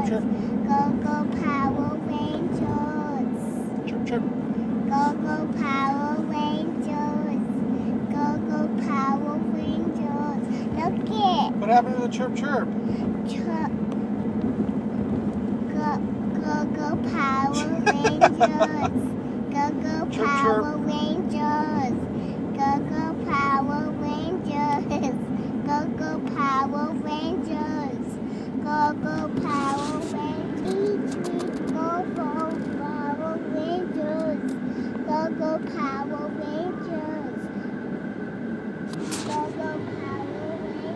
chirp. Go, go, Power Rangers. Chirp, chirp. Go, go, Power Rangers. Go, go, Power Rangers. Look it. What happened to the chirp, chirp? Chirp. Go, go, go, Power Rangers. Go, go, Chirp, Power chirp. Rangers. Go, go, Power Rangers. Go, go, Power Rangers. Go, go, Power